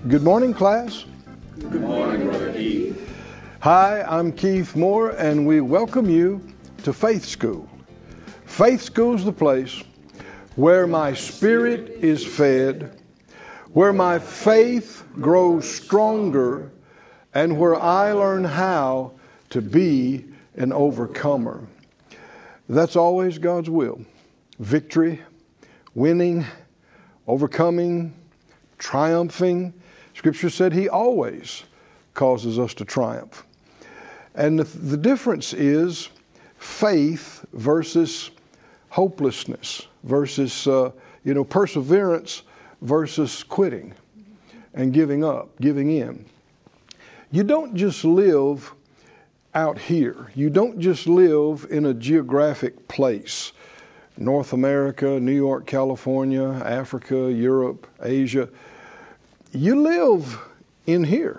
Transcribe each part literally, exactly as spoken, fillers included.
Good morning, class. Good morning, Brother Keith. Hi, I'm Keith Moore, and we welcome you to Faith School. Faith School's the place where my spirit is fed, where my faith grows stronger, and where I learn how to be an overcomer. That's always God's will. Victory, winning, overcoming, triumphing. Scripture said He always causes us to triumph. And the, the difference is faith versus hopelessness, versus uh, you know perseverance versus quitting and giving up, giving in. You don't just live out here. You don't just live in a geographic place. North America, New York, California, Africa, Europe, Asia. You live in here.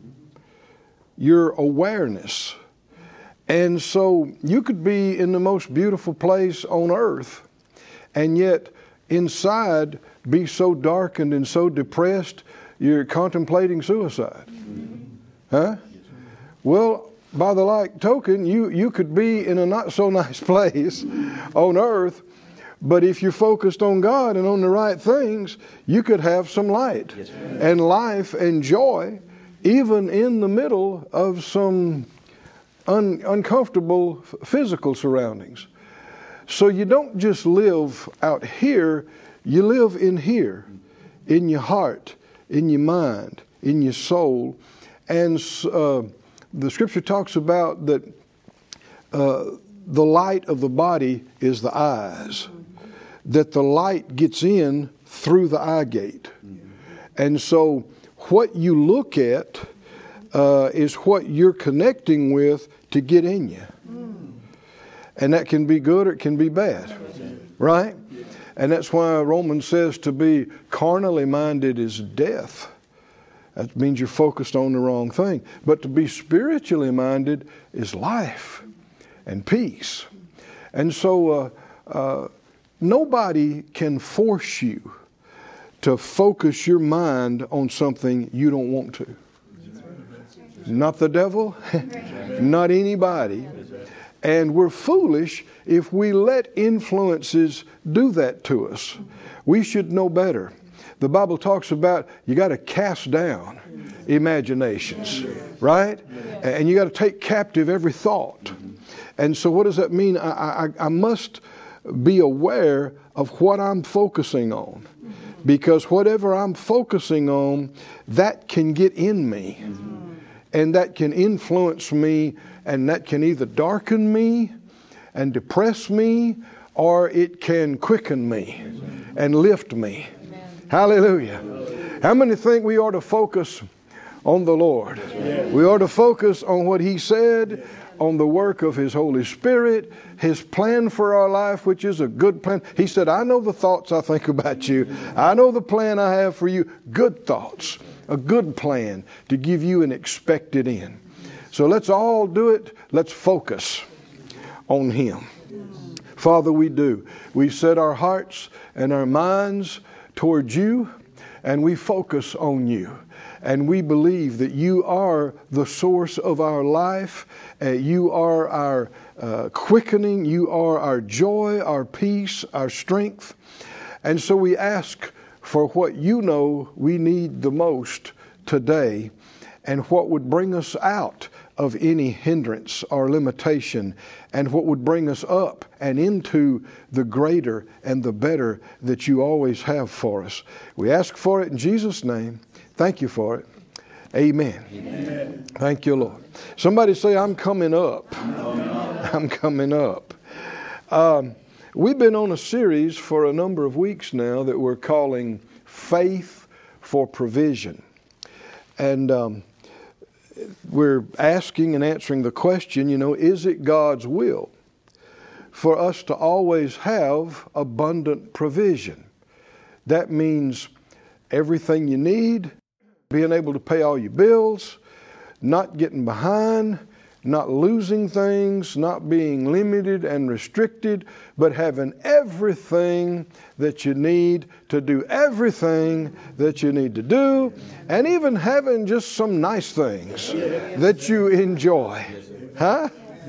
Your awareness. And so you could be in the most beautiful place on earth and yet inside be so darkened and so depressed you're contemplating suicide. Huh? Well, by the like token, you, you could be in a not so nice place on earth, but if you're focused on God and on the right things, you could have some light yes, and life and joy, even in the middle of some un, uncomfortable physical surroundings. So you don't just live out here, you live in here, in your heart, in your mind, in your soul. And uh, the Scripture talks about that uh, the light of the body is the eyes. That the light gets in through the eye gate. And so what you look at uh, is what you're connecting with to get in you. And that can be good or it can be bad. Right? And that's why Romans says to be carnally minded is death. That means you're focused on the wrong thing. But to be spiritually minded is life and peace. And so uh, uh, nobody can force you to focus your mind on something you don't want to. Not the devil, not anybody. And we're foolish if we let influences do that to us. We should know better. The Bible talks about you got to cast down imaginations, right? And you got to take captive every thought. And so what does that mean? I, I, I must be aware of what I'm focusing on. Because whatever I'm focusing on, that can get in me. And that can influence me, and that can either darken me and depress me, or it can quicken me and lift me. Hallelujah. How many think we ought to focus on the Lord? We ought to focus on what He said, on the work of His Holy Spirit, His plan for our life, which is a good plan. He said, I know the thoughts I think about you. I know the plan I have for you. Good thoughts, a good plan to give you an expected end. So let's all do it. Let's focus on Him. Father, we do. We set our hearts and our minds towards You, and we focus on You. And we believe that You are the source of our life. Uh, you are our uh, quickening. You are our joy, our peace, our strength. And so we ask for what You know we need the most today, and what would bring us out of any hindrance or limitation, and what would bring us up and into the greater and the better that You always have for us. We ask for it in Jesus' name. Thank You for it. Amen. Amen. Thank You, Lord. Somebody say, I'm coming up. I'm coming up. I'm coming up. Um, we've been on a series for a number of weeks now that we're calling Faith for Provision. And um, we're asking and answering the question, you know, is it God's will for us to always have abundant provision? That means everything you need, being able to pay all your bills, not getting behind, not losing things, not being limited and restricted, but having everything that you need to do everything that you need to do, and even having just some nice things that you enjoy. Huh?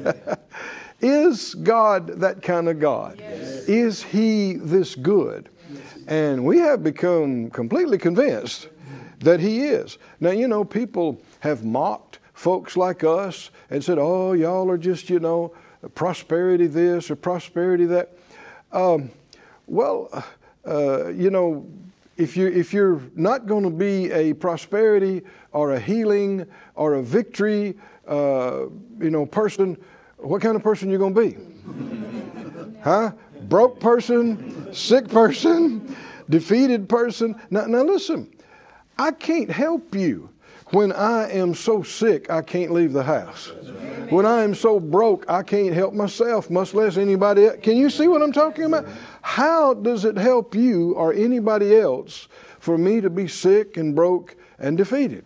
Is God that kind of God? Is He this good? And we have become completely convinced that He is. Now, you know, people have mocked folks like us and said, oh, y'all are just, you know, prosperity this or prosperity that. Um, well, uh, you know, if, you, if you're not going to be a prosperity or a healing or a victory, uh, you know, person, what kind of person you going to be? Huh? Broke person, sick person, defeated person. Now, now listen, I can't help you when I am so sick I can't leave the house. When I am so broke I can't help myself, much less anybody else. Can you see what I'm talking about? How does it help you or anybody else for me to be sick and broke and defeated?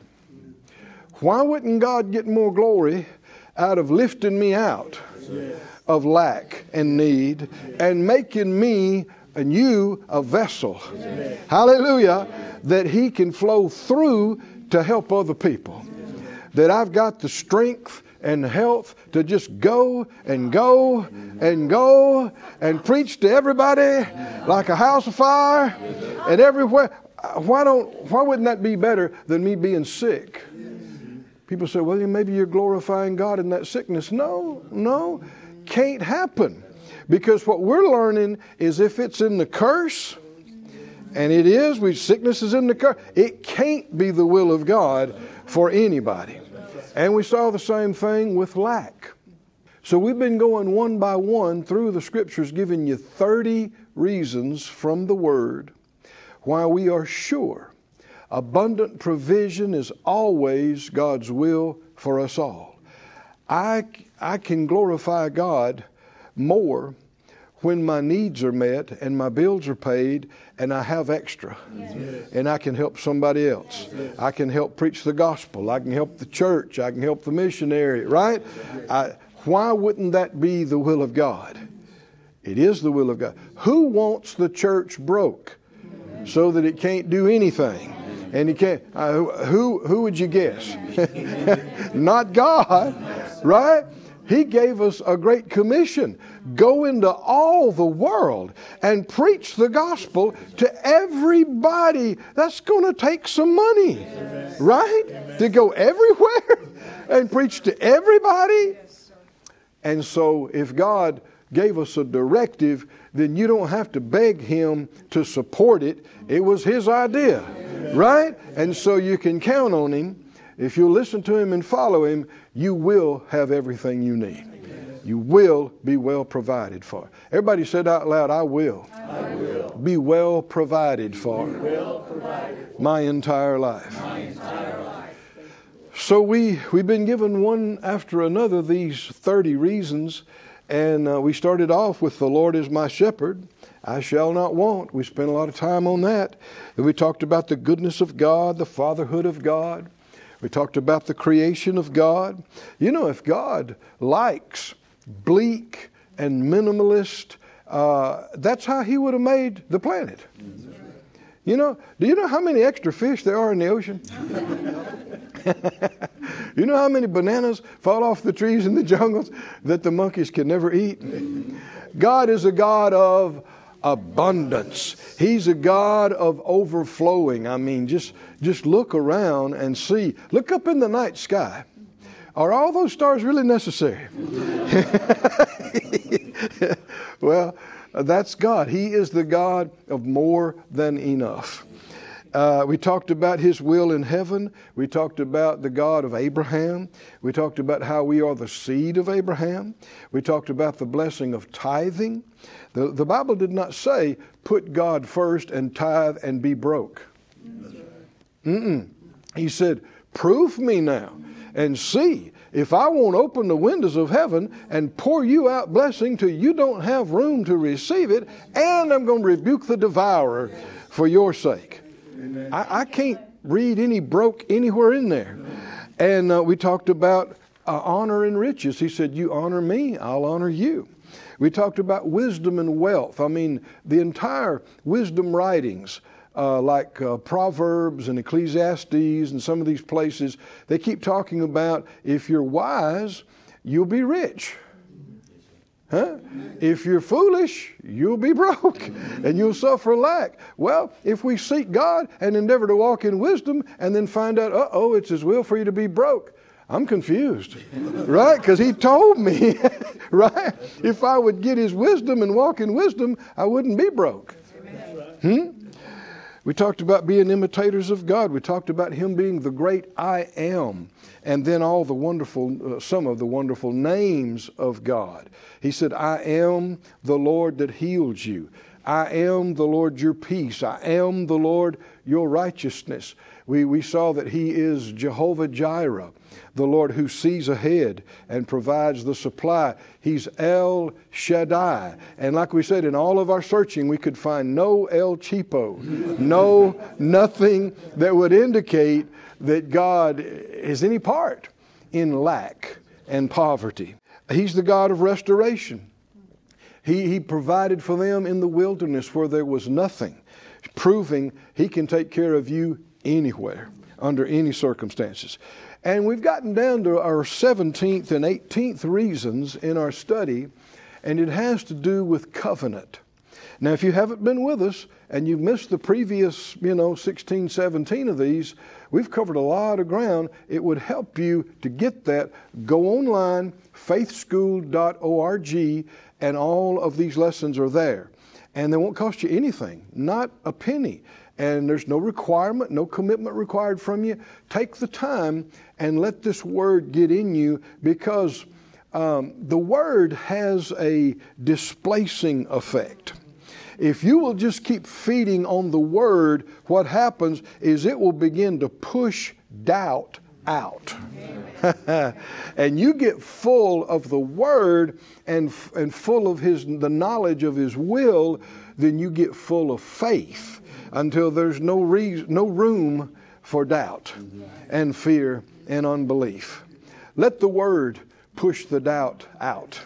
Why wouldn't God get more glory out of lifting me out of lack and need and making me and you a vessel? Hallelujah. That He can flow through to help other people. That I've got the strength and health to just go and go and go and preach to everybody like a house of fire and everywhere. Why don't, why wouldn't that be better than me being sick? People say, well, maybe you're glorifying God in that sickness. No, no, can't happen. Because what we're learning is if it's in the curse, and it is, we sickness is in the curse, it can't be the will of God for anybody. And we saw the same thing with lack. So we've been going one by one through the Scriptures, giving you thirty reasons from the Word why we are sure abundant provision is always God's will for us all. I, I can glorify God more when my needs are met and my bills are paid and I have extra. Yes. And I can help somebody else. Yes. I can help preach the gospel. I can help the church. I can help the missionary, right? I, why wouldn't that be the will of God? It is the will of God. Who wants the church broke so that it can't do anything? And you can't, uh, who, who would you guess? Not God, right? He gave us a great commission. Go into all the world and preach the gospel to everybody. That's going to take some money, Amen. Right? Amen. To go everywhere and preach to everybody. And so if God gave us a directive, then you don't have to beg Him to support it. It was His idea, Amen. Right? And so you can count on Him. If you listen to Him and follow Him, you will have everything you need. Amen. You will be well provided for. Everybody said out loud, I will, I will. Be well provided for, well provided for. My entire life. My entire life. So we, we've been given one after another these thirty reasons. And uh, we started off with the Lord is my shepherd. I shall not want. We spent a lot of time on that. And we talked about the goodness of God, the fatherhood of God. We talked about the creation of God. You know, if God likes bleak and minimalist, uh, that's how He would have made the planet. You know, do you know how many extra fish there are in the ocean? You know how many bananas fall off the trees in the jungles that the monkeys can never eat? God is a God of abundance. He's a God of overflowing. I mean, just, just look around and see. Look up in the night sky. Are all those stars really necessary? Well, that's God. He is the God of more than enough. Uh, we talked about His will in heaven. We talked about the God of Abraham. We talked about how we are the seed of Abraham. We talked about the blessing of tithing. The, the Bible did not say, put God first and tithe and be broke. Mm-mm. He said, prove me now and see if I won't open the windows of heaven and pour you out blessing till you don't have room to receive it, and I'm going to rebuke the devourer for your sake. I, I can't read any broke anywhere in there. And uh, we talked about uh, honor and riches. He said, you honor me, I'll honor you. We talked about wisdom and wealth. I mean, the entire wisdom writings, uh, like uh, Proverbs and Ecclesiastes and some of these places, they keep talking about if you're wise, you'll be rich. Huh? If you're foolish, you'll be broke and you'll suffer lack. Well, if we seek God and endeavor to walk in wisdom and then find out, uh-oh, it's His will for you to be broke, I'm confused, right? Because He told me, right? If I would get His wisdom and walk in wisdom, I wouldn't be broke. Hmm? We talked about being imitators of God. We talked about Him being the great I am. And then all the wonderful, uh, some of the wonderful names of God. He said, I am the Lord that heals you. I am the Lord your peace. I am the Lord your righteousness. We, we saw that He is Jehovah Jireh, the Lord who sees ahead and provides the supply. He's El Shaddai. And like we said, in all of our searching, we could find no El Cheapo, no, nothing that would indicate that God is any part in lack and poverty. He's the God of restoration. He, he provided for them in the wilderness where there was nothing, proving He can take care of you anywhere, under any circumstances. And we've gotten down to our seventeenth and eighteenth reasons in our study, and it has to do with covenant. Now, if you haven't been with us and you've missed the previous, you know, sixteen, seventeen of these, we've covered a lot of ground. It would help you to get that. Go online, faith school dot org, and all of these lessons are there. And they won't cost you anything, not a penny. And there's no requirement, no commitment required from you. Take the time and let this word get in you, because um, the word has a displacing effect. If you will just keep feeding on the word, what happens is it will begin to push doubt out. And you get full of the word and and full of his the knowledge of His will, then you get full of faith until there's no reason, no room for doubt and fear and unbelief. Let the word push the doubt out.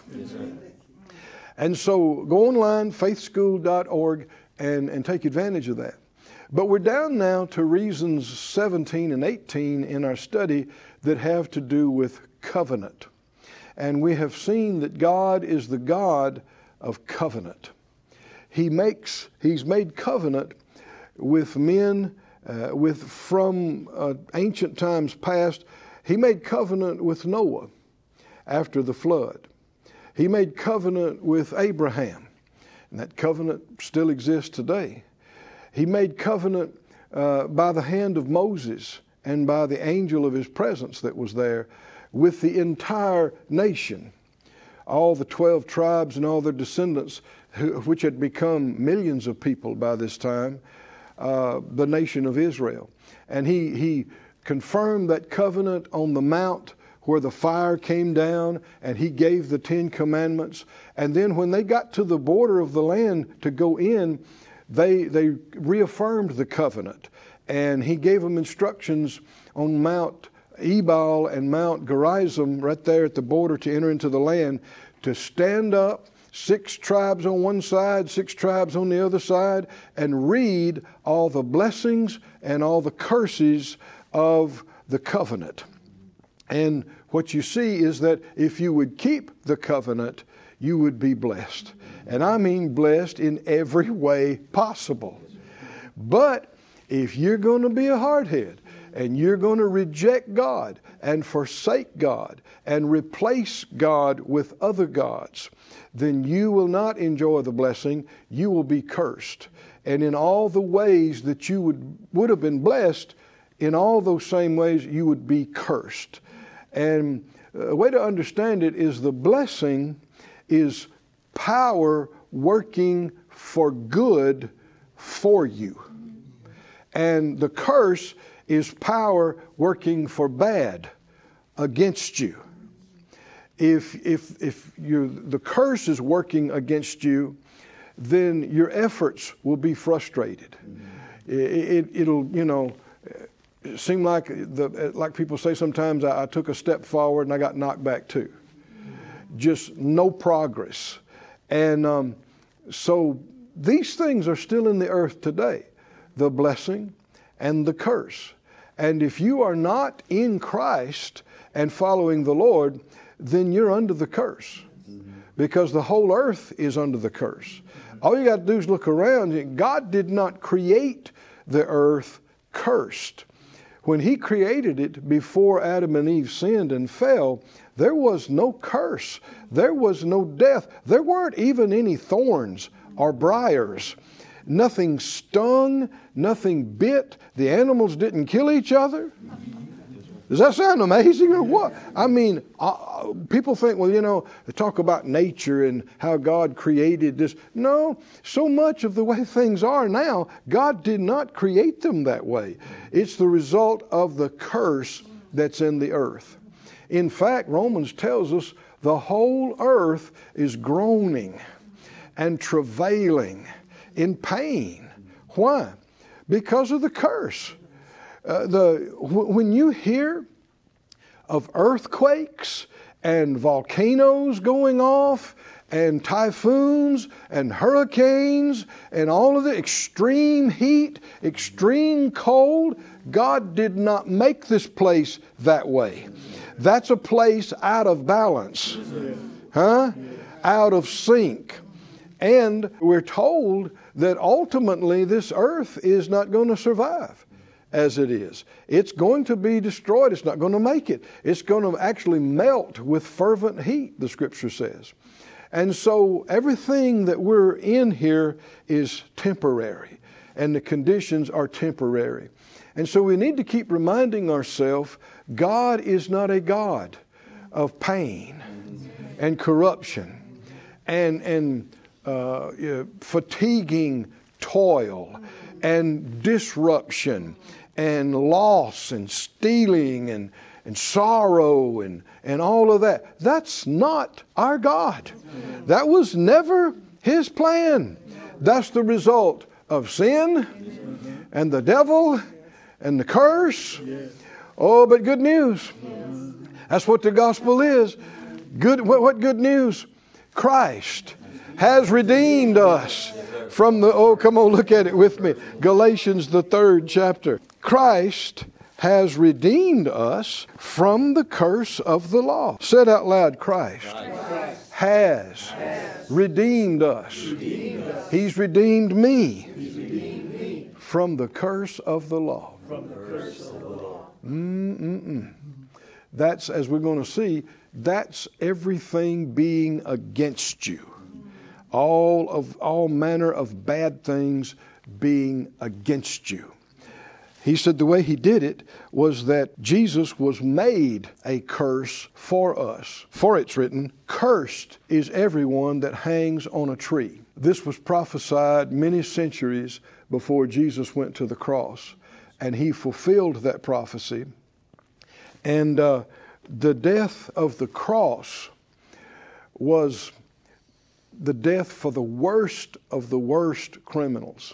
And so go online, faith school dot org, and, and take advantage of that. But we're down now to reasons seventeen and eighteen in our study that have to do with covenant. And we have seen that God is the God of covenant. He makes, He's made covenant with men, uh, with from uh, ancient times past. He made covenant with Noah after the flood. He made covenant with Abraham, and that covenant still exists today. He made covenant uh, by the hand of Moses and by the angel of His presence that was there with the entire nation, all the twelve tribes and all their descendants, who, which had become millions of people by this time, uh, the nation of Israel. And he, he confirmed that covenant on the mount where the fire came down, and He gave the Ten Commandments. And then when they got to the border of the land to go in, they they reaffirmed the covenant. And He gave them instructions on Mount Ebal and Mount Gerizim, right there at the border to enter into the land, to stand up, six tribes on one side, six tribes on the other side, and read all the blessings and all the curses of the covenant. And what you see is that if you would keep the covenant, you would be blessed. And I mean blessed in every way possible. But if you're going to be a hardhead and you're going to reject God and forsake God and replace God with other gods, then you will not enjoy the blessing. You will be cursed. And in all the ways that you would, would have been blessed, in all those same ways you would be cursed. And a way to understand it is the blessing is power working for good for you. And the curse is power working for bad against you. If if if you the curse is working against you, then your efforts will be frustrated. It, it, it'll, you know, it seemed like the like people say sometimes, I, I took a step forward and I got knocked back too. Just no progress. And um, so these things are still in the earth today, the blessing and the curse. And if you are not in Christ and following the Lord, then you're under the curse, because the whole earth is under the curse. All you got to do is look around. God did not create the earth cursed. When He created it before Adam and Eve sinned and fell, there was no curse. There was no death. There weren't even any thorns or briars. Nothing stung, nothing bit. The animals didn't kill each other. Does that sound amazing or what? I mean, uh, people think, well, you know, they talk about nature and how God created this. No, so much of the way things are now, God did not create them that way. It's the result of the curse that's in the earth. In fact, Romans tells us the whole earth is groaning and travailing in pain. Why? Because of the curse. Uh, the w- when you hear of earthquakes and volcanoes going off and typhoons and hurricanes and all of the extreme heat, extreme cold, God did not make this place that way. That's a place out of balance, huh? Out of sync. And we're told that ultimately this earth is not going to survive as it is. It's going to be destroyed. It's not going to make it. It's going to actually melt with fervent heat, the Scripture says. And so everything that we're in here is temporary, and the conditions are temporary. And so we need to keep reminding ourselves, God is not a God of pain and corruption and, and uh, you know, fatiguing toil and disruption and loss and stealing and, and sorrow and, and all of that. That's not our God. That was never His plan. That's the result of sin and the devil and the curse. Oh, but good news. That's what the gospel is. Good. What, what good news? Christ has redeemed us from the, oh, come on, look at it with me. Galatians, the third chapter. Christ has redeemed us from the curse of the law. Said out loud, Christ, Christ. Has, has redeemed us. Redeemed us. He's redeemed me, He's redeemed me from the curse of the law. From the curse of the law. Mm-mm-mm. That's, as we're going to see, that's everything being against you. All of all manner of bad things being against you. He said the way He did it was that Jesus was made a curse for us. For it's written, cursed is everyone that hangs on a tree. This was prophesied many centuries before Jesus went to the cross, and He fulfilled that prophecy. And uh, the death of the cross was the death for the worst of the worst criminals.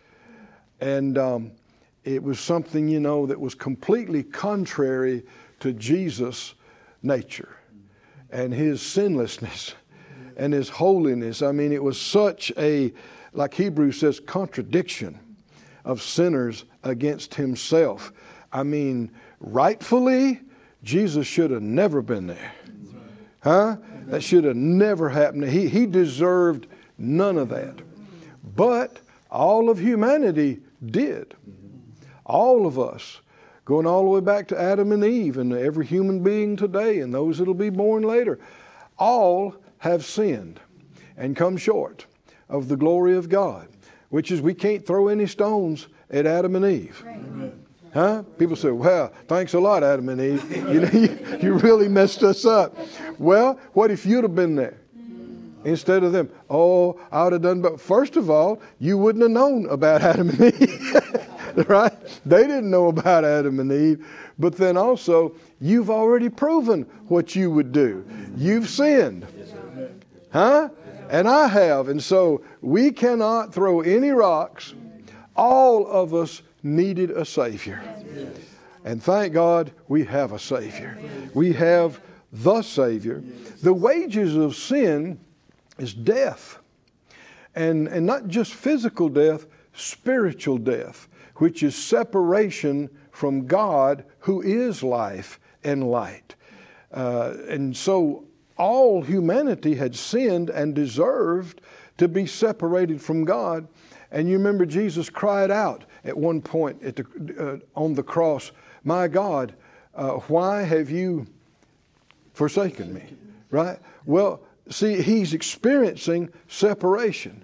And um, it was something, you know, that was completely contrary to Jesus' nature and His sinlessness and His holiness. I mean, it was such a, like Hebrews says, contradiction of sinners against Himself. I mean, rightfully, Jesus should have never been there. Huh? That should have never happened. He, he deserved none of that. But all of humanity did. All of us, going all the way back to Adam and Eve and every human being today and those that will be born later, all have sinned and come short of the glory of God, which is we can't throw any stones at Adam and Eve. Amen. Huh? People say, well, thanks a lot, Adam and Eve. You know, you, you really messed us up. Well, what if you'd have been there instead of them? Oh, I would have done, but first of all, you wouldn't have known about Adam and Eve, right? They didn't know about Adam and Eve. But then also, you've already proven what you would do. You've sinned. Huh? And I have. And so we cannot throw any rocks. All of us needed a Savior. And thank God we have a Savior. We have the Savior. The wages of sin is death. And, and not just physical death, spiritual death, which is separation from God, who is life and light. Uh, and so all humanity had sinned and deserved to be separated from God. And you remember Jesus cried out at one point at the, uh, on the cross, "My God, uh, why have you forsaken me?" Right? Well, see, he's experiencing separation.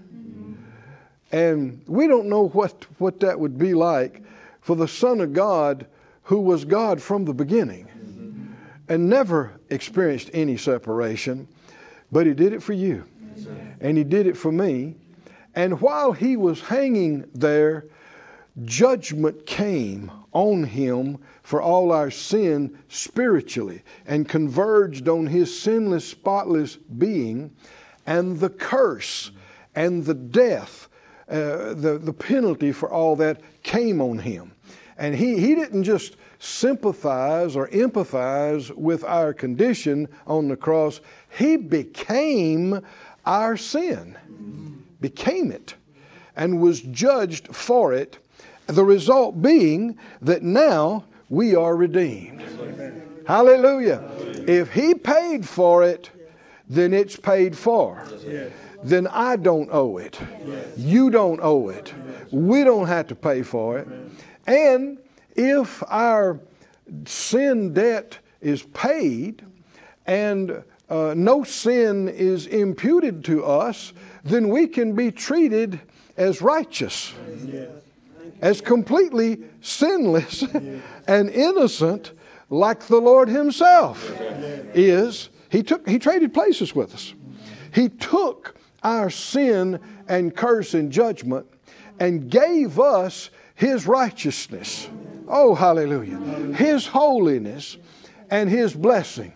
And we don't know what, what that would be like for the Son of God, who was God from the beginning and never experienced any separation, but he did it for you. And he did it for me. And while he was hanging there, judgment came on him for all our sin spiritually and converged on his sinless, spotless being, and the curse and the death, uh, the, the penalty for all that came on him. And he, he didn't just sympathize or empathize with our condition on the cross. He became our sin, became it, and was judged for it. The result being that now we are redeemed. Amen. Hallelujah. Hallelujah. If he paid for it, then it's paid for. Yes. Then I don't owe it. Yes. You don't owe it. Yes. We don't have to pay for it. Amen. And if our sin debt is paid and uh, no sin is imputed to us, then we can be treated as righteous. Yes. As completely sinless and innocent, like the Lord himself is. He took, he traded places with us. He took our sin and curse and judgment and gave us his righteousness. Oh, hallelujah. His holiness and his blessing.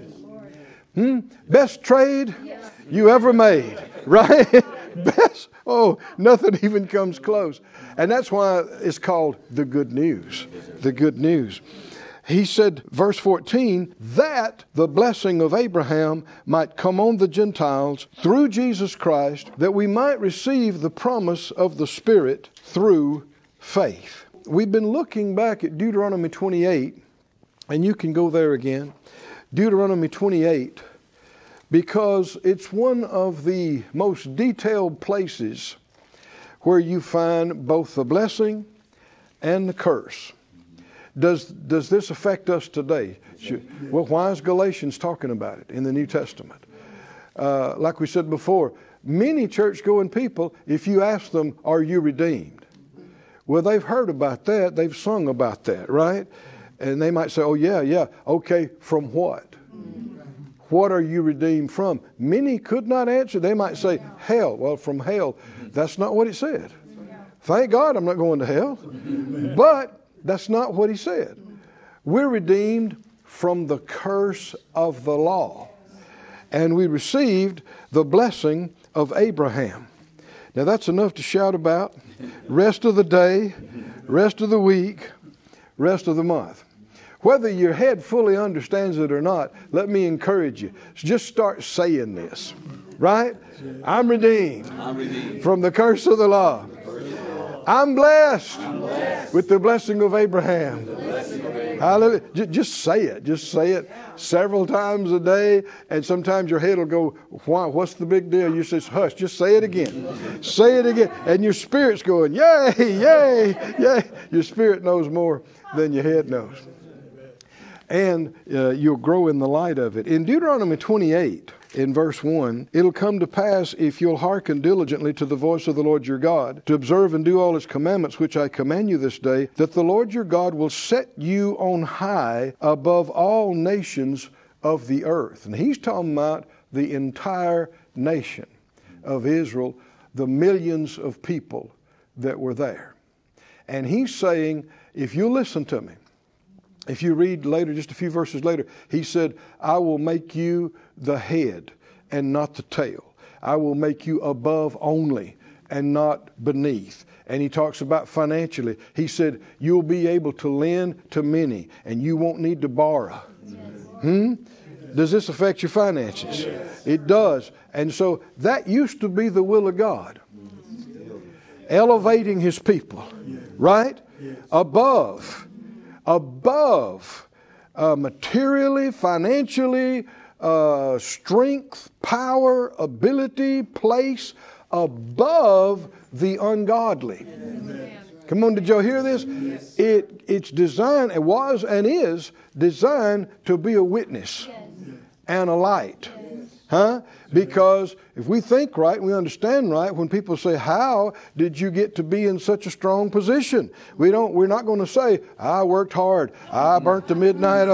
Hmm? Best trade you ever made, right? Best. Oh, nothing even comes close. And that's why it's called the good news. The good news. He said, verse fourteen, that the blessing of Abraham might come on the Gentiles through Jesus Christ, that we might receive the promise of the Spirit through faith. We've been looking back at Deuteronomy twenty-eight, and you can go there again. Deuteronomy twenty-eight, because it's one of the most detailed places where you find both the blessing and the curse. Does, does this affect us today? Should, well, why is Galatians talking about it in the New Testament? Uh, like we said before, many church-going people, if you ask them, are you redeemed? Well, they've heard about that. They've sung about that, right? And they might say, oh, yeah, yeah. Okay, from what? What are you redeemed from? Many could not answer. They might say, hell. Well, from hell. That's not what it said. Thank God I'm not going to hell. But that's not what he said. We're redeemed from the curse of the law. And we received the blessing of Abraham. Now that's enough to shout about. Rest of the day, rest of the week, rest of the month. Whether your head fully understands it or not, let me encourage you. Just start saying this, right? I'm redeemed, I'm redeemed from the curse of the law. I'm blessed, I'm blessed with the blessing of Abraham. Blessing of Abraham. Hallelujah. Just, just say it. Just say it several times a day. And sometimes your head will go, why, what's the big deal? You say, hush, just say it again. Say it again. And your spirit's going, yay, yay, yay. Your spirit knows more than your head knows. And uh, you'll grow in the light of it. In Deuteronomy twenty-eight, in verse one, it'll come to pass if you'll hearken diligently to the voice of the Lord your God, to observe and do all his commandments which I command you this day, that the Lord your God will set you on high above all nations of the earth. And he's talking about the entire nation of Israel, the millions of people that were there. And he's saying, if you listen to me, if you read later, just a few verses later, he said, I will make you the head and not the tail. I will make you above only and not beneath. And he talks about financially. He said, you'll be able to lend to many and you won't need to borrow. Hmm? Does this affect your finances? It does. And so that used to be the will of God. Elevating his people, right? Above, above uh, materially, financially, uh, strength, power, ability, place, above the ungodly. Amen. Come on, did y'all hear this? Yes. It it's designed, it was and is designed to be a witness yes. and a light. Yes. Huh? Because if we think right, we understand right, when people say, how did you get to be in such a strong position? We don't, we're not going to say, I worked hard. I burnt the midnight.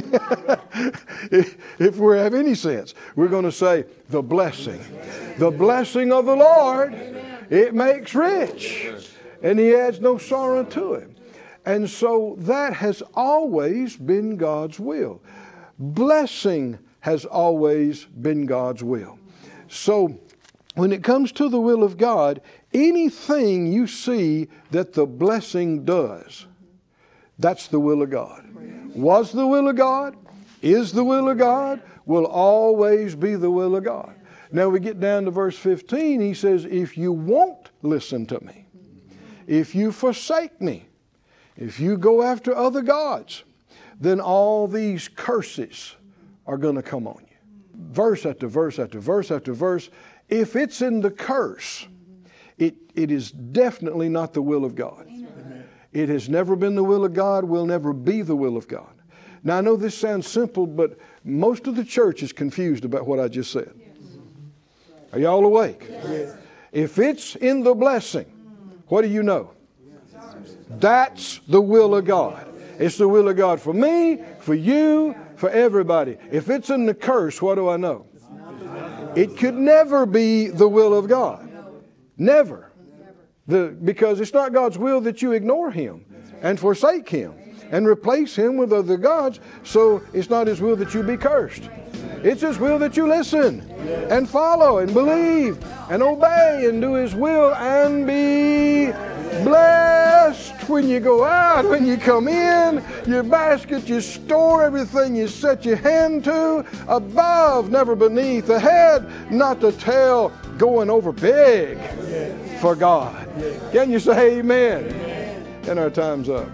if, if we have any sense, we're going to say the blessing. The blessing of the Lord, it makes rich. And he adds no sorrow to it. And so that has always been God's will. Blessing has always been God's will. So when it comes to the will of God, anything you see that the blessing does, that's the will of God. Was the will of God, is the will of God, will always be the will of God. Now we get down to verse fifteen, he says, if you won't listen to me, if you forsake me, if you go after other gods, then all these curses are going to come on you. Verse after verse after verse after verse. If it's in the curse, it, it is definitely not the will of God. Amen. It has never been the will of God, will never be the will of God. Now I know this sounds simple, but most of the church is confused about what I just said. Yes. Are y'all awake? Yes. If it's in the blessing, what do you know? That's the will of God. It's the will of God for me, for you, for everybody. If it's in the curse, what do I know? It could never be the will of God. Never. The, because it's not God's will that you ignore Him and forsake Him and replace Him with other gods. So it's not His will that you be cursed. It's His will that you listen and follow and believe and obey and do His will and be blessed when you go out, when you come in, your basket, you store everything you set your hand to, above, never beneath, the head, not the tail, going over big for God. Can you say amen? And our time's up.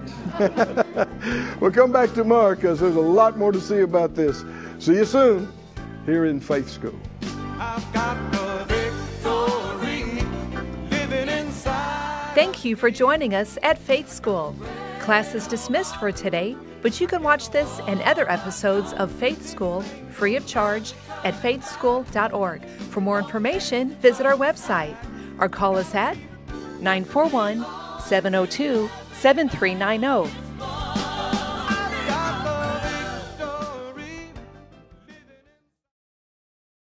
We'll come back tomorrow because there's a lot more to see about this. See you soon here in Faith School. I've got the victory living inside. Thank you for joining us at Faith School. Class is dismissed for today, but you can watch this and other episodes of Faith School free of charge at faith school dot org. For more information, visit our website or call us at nine four one, seven oh two, seven three nine oh.